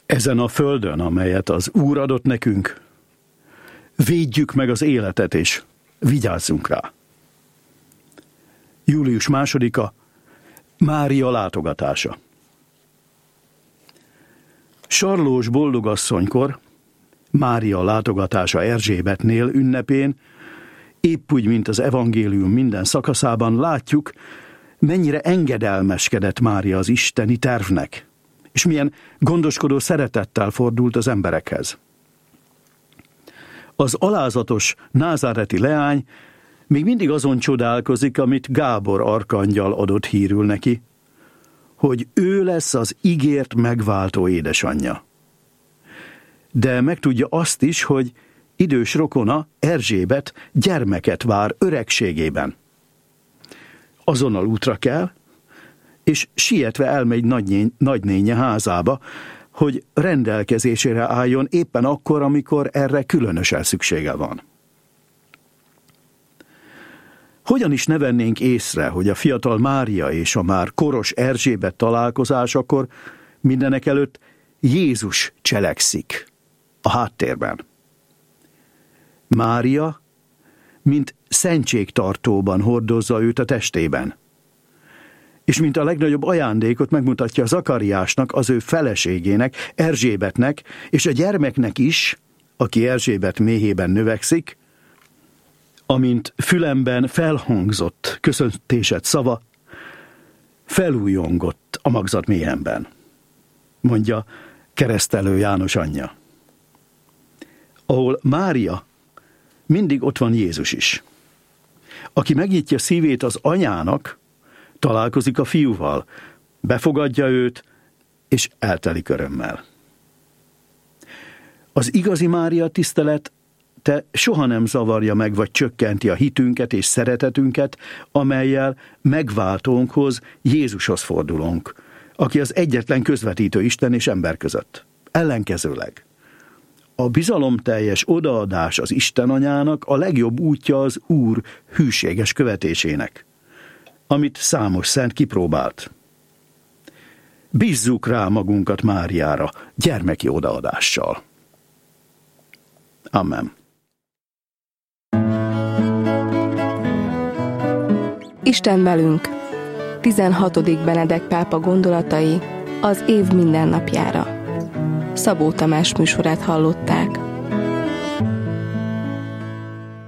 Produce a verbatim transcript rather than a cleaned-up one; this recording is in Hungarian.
Ezen a földön, amelyet az Úr adott nekünk, védjük meg az életet, és vigyázzunk rá. július másodika, Mária látogatása. Sarlós boldogasszonykor, Mária látogatása Erzsébetnél ünnepén, épp úgy, mint az evangélium minden szakaszában látjuk, mennyire engedelmeskedett Mária az isteni tervnek, és milyen gondoskodó szeretettel fordult az emberekhez. Az alázatos názáreti leány még mindig azon csodálkozik, amit Gábor arkangyal adott hírül neki, hogy ő lesz az ígért megváltó édesanyja. De megtudja azt is, hogy idős rokona, Erzsébet gyermeket vár öregségében. Azonnal útra kell, és sietve elmegy nagynény, nagynénye házába, hogy rendelkezésére álljon éppen akkor, amikor erre különösen szüksége van. Hogyan is ne vennénk észre, hogy a fiatal Mária és a már koros Erzsébet találkozásakor mindenek előtt Jézus cselekszik a háttérben. Mária, mint szentségtartóban hordozza őt a testében, és mint a legnagyobb ajándékot megmutatja Zakariásnak, az ő feleségének, Erzsébetnek, és a gyermeknek is, aki Erzsébet méhében növekszik, amint fülemben felhangzott köszöntésed szava, felújongott a magzat méhemben, mondja Keresztelő János anyja. Ahol Mária, mindig ott van Jézus is. Aki megnyitja szívét az anyának, találkozik a fiúval, befogadja őt, és eltelik örömmel. Az igazi Mária tisztelet te soha nem zavarja meg, vagy csökkenti a hitünket és szeretetünket, amellyel megváltónkhoz, Jézushoz fordulunk, aki az egyetlen közvetítő Isten és ember között. Ellenkezőleg. A bizalomteljes odaadás az Isten anyának a legjobb útja az Úr hűséges követésének, amit számos szent kipróbált. Bízzuk rá magunkat Máriára gyermeki odaadással. Amen. Isten velünk. tizenhatodik Benedek pápa gondolatai az év mindennapjára. Szabó Tamás műsorát hallották.